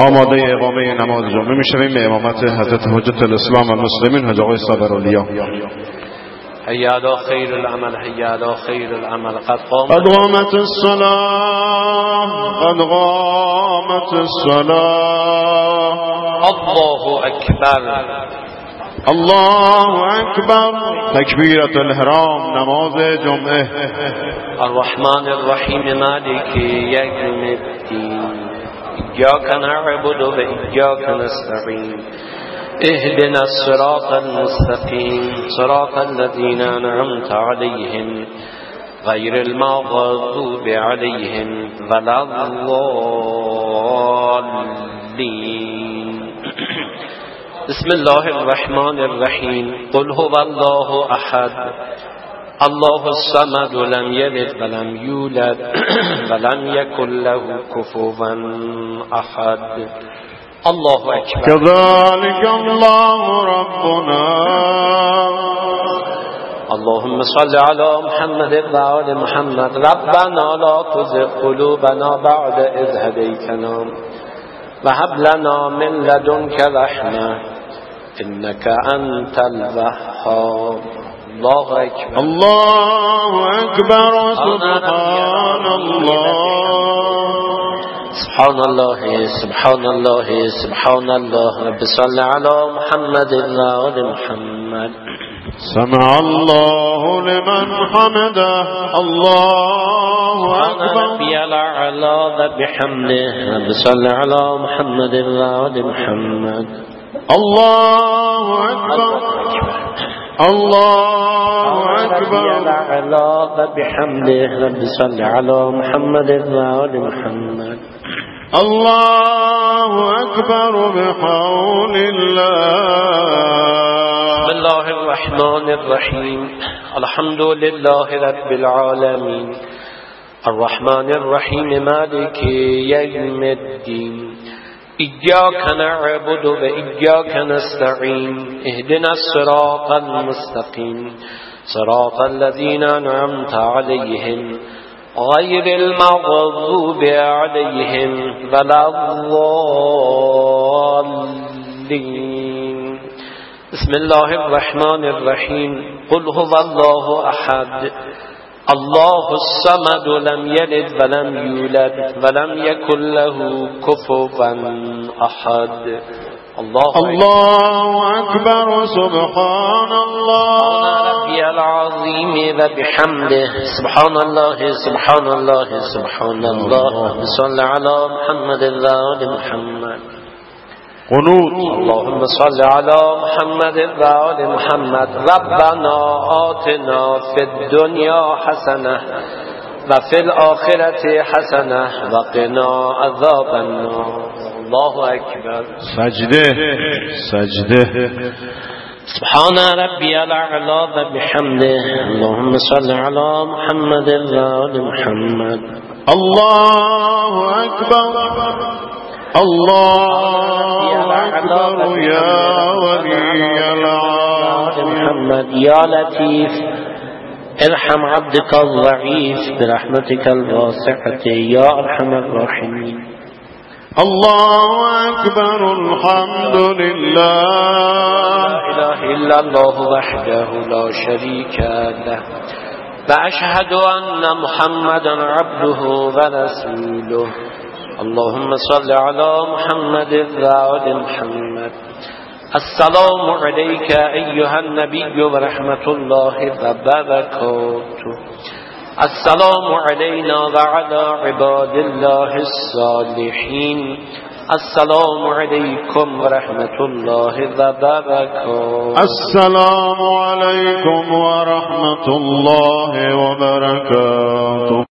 آماده اقامه نماز جمعه میشویم به امامت حضرت حجت الاسلام و المسلمین حاج آقای صابرالیا. حی علی خیر العمل، حی علی خیر العمل. قد قامت الصلاة، قد قامت الصلاة. الله اکبر، الله اکبر. تکبیرة الاحرام، نماز جمعه. الرحمن الرحیم مالک یوم الدین، ایاک نعبد و ایاک نستعین، اهدنا الصراط المستقیم، صراط الذین انعمت علیهم غیر المغضوب علیهم ولا الضالین. بسم الله الرحمن الرحیم. قل هو الله احد الله الصمد لم يلد ولم يولد ولم يكن له كفوا احد. الله اکبر. كذلك الله ربنا. اللهم صل على محمد وآل محمد. ربنا لا تزغ قلوبنا بعد إذ هديتنا وهب لنا من لدنك رحمة إنك أنت الوهاب. الله أكبر. الله أكبر. سبحان الله، سبحان الله، سبحان الله، سبحان الله. رب صل على محمد وآل محمد. سمع الله لمن حمده. الله أكبر. ربي الأعلى وبحمده. رب صل على محمد وآل محمد. الله أكبر. الله أكبر. الأعلى وبحمده. رب صل على محمد وآل محمد. الله أكبر بحول الله. بسم الله الرحمن الرحيم. الحمد لله رب العالمين الرحمن الرحيم مالك يوم الدين إياك نعبد وإياك نستعين اهدنا الصراط المستقيم صراط الذين أنعمت عليهم غير المغضوب عليهم ولا الضالين. بسم الله الرحمن الرحيم. قل هو الله أحد الله الصمد لم يلد ولم يولد ولم يكن له كفوا أحد. الله أكبر. سبحان الله ربي العظيم وبحمده. سبحان الله، سبحان الله، سبحان الله. صل على محمد وآل محمد. قنوت. اللهم صل على محمد وآل محمد. ربنا آتنا في الدنيا حسنة وفي الآخرة حسنة وقنا عذاب النار. الله أكبر. سجده سجده. سبحان ربي الأعلى وبحمده. اللهم صل على محمد وآل محمد. الله أكبر. الله أكبر. يا ولي العظيم محمد. يا لطيف ارحم عبدك الضعيف برحمتك الواسعة يا أرحم الراحمين. الله أكبر. الحمد لله. لا إله إلا الله وحده لا شريك له وأشهد أن محمدا عبده ورسوله. اللهم صل على محمد وآل محمد. السلام عليك أيها النبي ورحمة الله وبركاته. السلام علينا وعلى عباد الله الصالحين. السلام عليكم ورحمة الله وبركاته. السلام عليكم ورحمة الله وبركاته.